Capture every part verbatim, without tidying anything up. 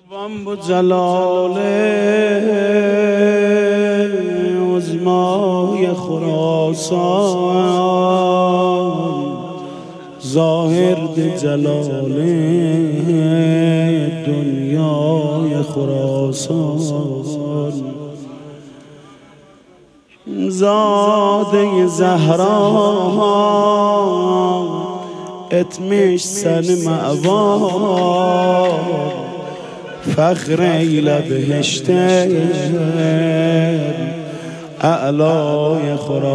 وام با جلال عظمای خراسان ظاهر ده جلال دنیای خراسان زاده زهرا اتمش سن معوار فخر ایل بهشت اعلای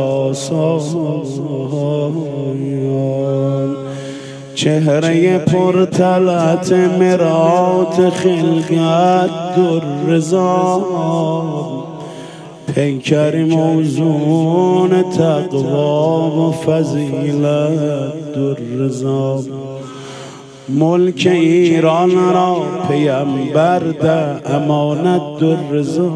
خراسان چهره پرطلعت مرات خلقت در رضا پیکر موزون تقوا و فضیلت در رضا ملک ایران را پیامبر ده امانت در رضا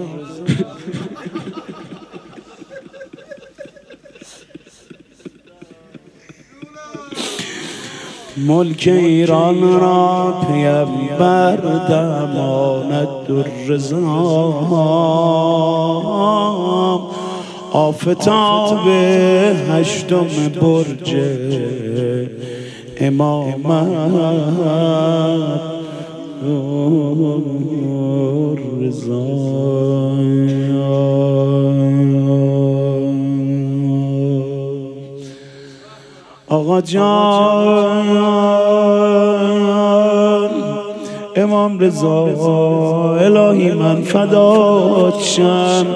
ملک ایران را پیامبر ده امانت در رضا آفتاب هشتم برج امامت رضا آقا جان امام رضا الهی من فدات شم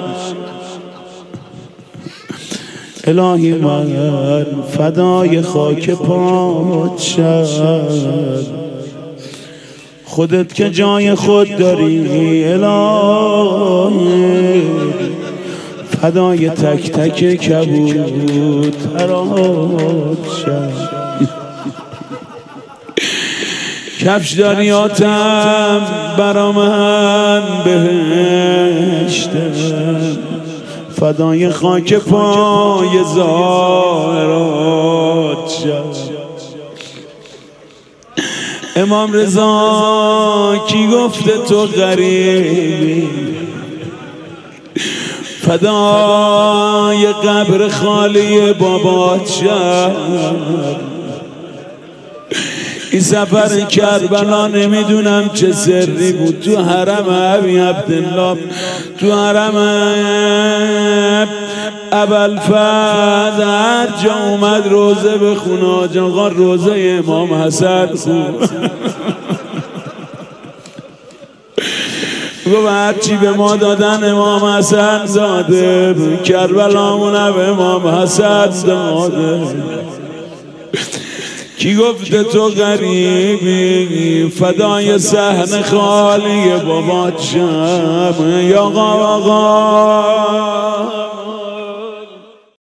الهی من فدای خاک پات شم خودت که جای خود داری الهی فدای تک تک کبوترات شم کفش دریاتم برا من بهشتم فدای خاک پای زائرات شم امام رضا کی گفته تو غریبی فدای قبر خالی بابات شم این سفر کربلا نمیدونم چه سری بود تو حرم ابی عبدالله تو حرم ابوالفضل هر جا اومد روزه بخونه آقا روزه امام حسن بود گفت هرچی به ما دادن امام حسن داده کربلامون به امام حسن داده کی گفته تو غریبی فدای صحن خالی بابات شم یا آقا آقا